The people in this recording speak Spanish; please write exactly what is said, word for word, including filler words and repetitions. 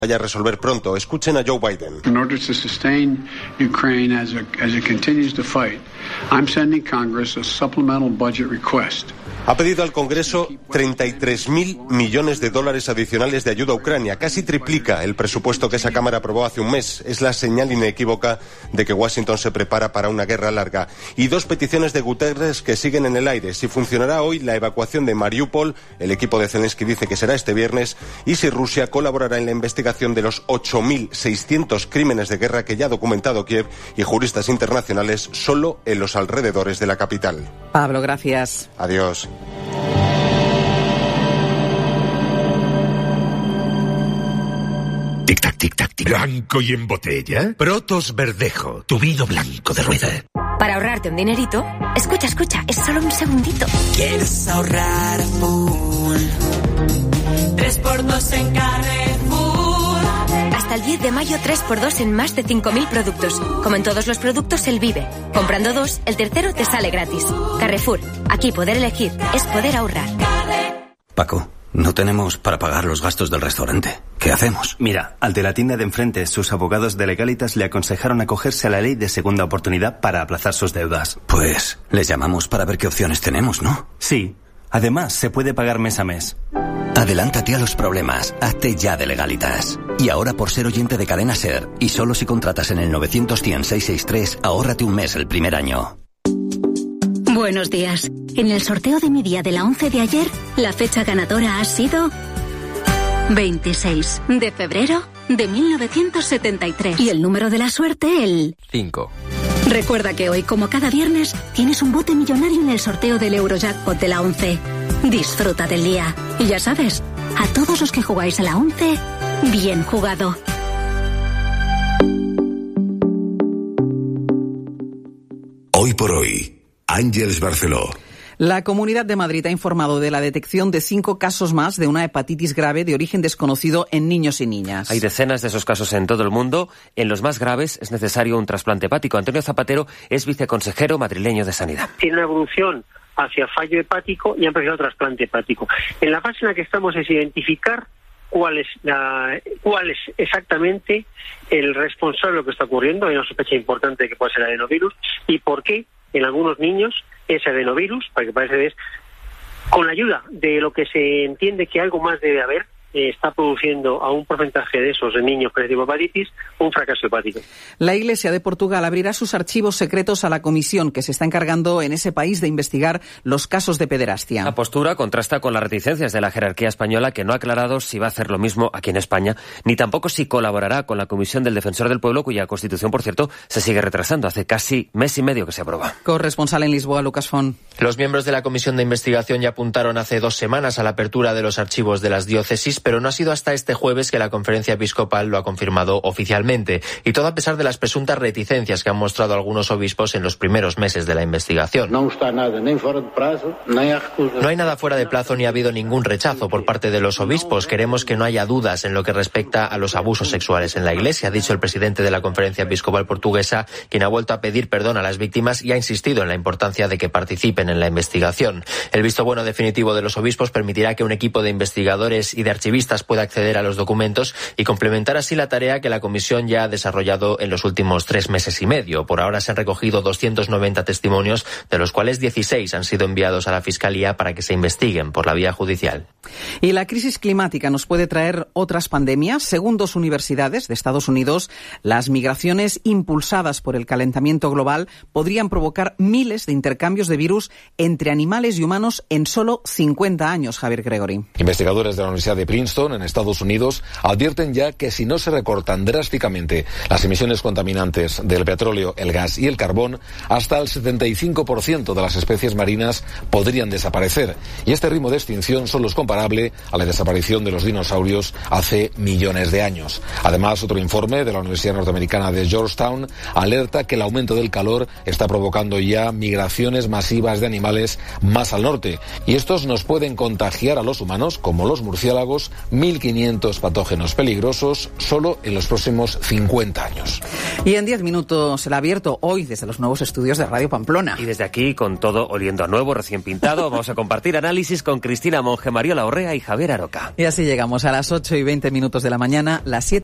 vaya a resolver pronto. Escuchen a Joe Biden. In order to sustain Ukraine as it, as it continues to fight, I'm sending Congress a supplemental budget request. Ha pedido al Congreso treinta y tres mil millones de dólares adicionales de ayuda a Ucrania. Casi triplica el presupuesto que esa Cámara aprobó hace un mes. Es la señal inequívoca de que Washington se prepara para una guerra larga. Y dos peticiones de Guterres que siguen en el aire. Si funcionará hoy la evacuación de Mariupol, el equipo de Zelensky dice que será este viernes, y si Rusia colaborará en la investigación de los ocho mil seiscientos crímenes de guerra que ya ha documentado Kiev y juristas internacionales solo en los alrededores de la capital. Pablo, gracias. Adiós. Tic-tac, tic-tac, tic. ¿Blanco y en botella? Protos Verdejo, tu vino blanco de rueda. Para ahorrarte un dinerito, escucha, escucha, es solo un segundito. ¿Quieres ahorrar full? tres por dos en Carrefour. Hasta el diez de mayo, tres por dos en más de cinco mil productos. Como en todos los productos, El Vive. Comprando dos, el tercero te sale gratis. Carrefour, aquí poder elegir es poder ahorrar. Paco, no tenemos para pagar los gastos del restaurante. ¿Qué hacemos? Mira, al de la tienda de enfrente, sus abogados de Legalitas le aconsejaron acogerse a la ley de segunda oportunidad para aplazar sus deudas. Pues les llamamos para ver qué opciones tenemos, ¿no? Sí. Además, se puede pagar mes a mes. Adelántate a los problemas. Hazte ya de Legalitas. Y ahora, por ser oyente de Cadena Ser, y solo si contratas en el nueve cero cero, cien, seiscientos sesenta y tres, ahórrate un mes el primer año. Buenos días. En el sorteo de mi día de la once de ayer, la fecha ganadora ha sido veintiséis de febrero de mil novecientos setenta y tres. Y el número de la suerte, el cinco. Recuerda que hoy, como cada viernes, tienes un bote millonario en el sorteo del Eurojackpot de la once. Disfruta del día. Y ya sabes, a todos los que jugáis a la once, bien jugado. Hoy por hoy, Ángeles Barceló. La Comunidad de Madrid ha informado de la detección de cinco casos más de una hepatitis grave de origen desconocido en niños y niñas. Hay decenas de esos casos en todo el mundo. En los más graves es necesario un trasplante hepático. Antonio Zapatero es viceconsejero madrileño de Sanidad. Tiene una evolución hacia fallo hepático y han precisado trasplante hepático. En la fase en la que estamos es identificar cuál es, la, cuál es exactamente el responsable de lo que está ocurriendo. Hay una sospecha importante de que puede ser adenovirus y por qué en algunos niños ese adenovirus, para que parece es, con la ayuda de lo que se entiende que algo más debe haber, eh, está produciendo a un porcentaje de esos de niños con hepatitis un fracaso hepático. La Iglesia de Portugal abrirá sus archivos secretos a la comisión que se está encargando en ese país de investigar los casos de pederastia. La postura contrasta con las reticencias de la jerarquía española, que no ha aclarado si va a hacer lo mismo aquí en España, ni tampoco si colaborará con la Comisión del Defensor del Pueblo, cuya constitución, por cierto, se sigue retrasando. Hace casi mes y medio que se aprueba. Corresponsal en Lisboa, Lucas Font. Los miembros de la Comisión de Investigación ya apuntaron hace dos semanas a la apertura de los archivos de las diócesis, pero no ha sido hasta este jueves que la Conferencia Episcopal lo ha confirmado oficialmente, y todo a pesar de las presuntas reticencias que han mostrado algunos obispos en los primeros meses de la investigación. No está nada ni fuera de plazo, ni hay No hay nada fuera de plazo ni ha habido ningún rechazo por parte de los obispos. Queremos que no haya dudas en lo que respecta a los abusos sexuales en la Iglesia, ha dicho el presidente de la Conferencia Episcopal Portuguesa, quien ha vuelto a pedir perdón a las víctimas y ha insistido en la importancia de que participen en la investigación. El visto bueno definitivo de los obispos permitirá que un equipo de investigadores y de archivistas pueda acceder a los documentos y complementar así la tarea que la comisión ya ha desarrollado en los últimos tres meses y medio. Por ahora se han recogido doscientos noventa testimonios, de los cuales dieciséis han sido enviados a la Fiscalía para que se investiguen por la vía judicial. Y la crisis climática nos puede traer otras pandemias. Según dos universidades de Estados Unidos, las migraciones impulsadas por el calentamiento global podrían provocar miles de intercambios de virus entre animales y humanos en solo cincuenta años, Javier Gregory. Investigadores de la Universidad de Princeton, en Estados Unidos, advierten ya que si no se recortan drásticamente las emisiones contaminantes del petróleo, el gas y el carbón, hasta el setenta y cinco por ciento de las especies marinas podrían desaparecer. Y este ritmo de extinción solo es comparable a la desaparición de los dinosaurios hace millones de años. Además, otro informe de la Universidad Norteamericana de Georgetown alerta que el aumento del calor está provocando ya migraciones masivas de animales más al norte. Y estos nos pueden contagiar a los humanos, como los murciélagos, unos mil quinientos patógenos peligrosos solo en los próximos cincuenta años. Y en diez minutos será abierto hoy desde los nuevos estudios de Radio Pamplona. Y desde aquí, con todo oliendo a nuevo, recién pintado, vamos a compartir análisis con Cristina Monge, Mariola Orrea y Javier Aroca. Y así llegamos a las ocho y veinte minutos de la mañana, las siete.